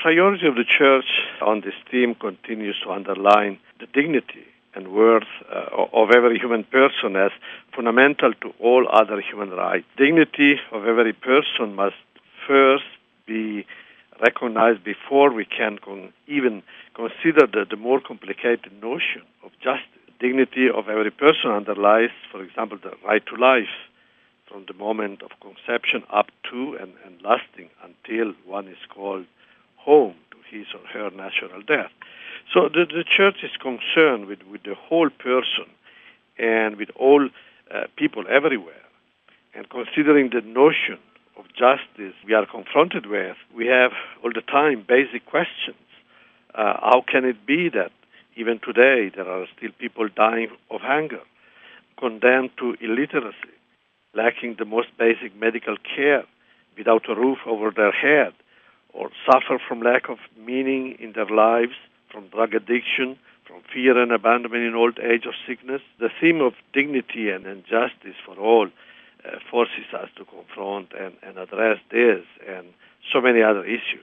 priority of the Church on this theme continues to underline the dignity and worth of every human person as fundamental to all other human rights. Dignity of every person must first be recognized before we can even consider the more complicated notion of justice. Dignity of every person underlies, for example, the right to life from the moment of conception up to and lasting until one is called home to his or her natural death. So the Church is concerned with the whole person and with all people everywhere. And considering the notion of justice we are confronted with, we have all the time basic questions. How can it be that even today there are still people dying of hunger, condemned to illiteracy, lacking the most basic medical care, without a roof over their head, or suffer from lack of meaning in their lives, from drug addiction, from fear and abandonment in old age or sickness? The theme of dignity and justice for all forces us to confront and address this and so many other issues.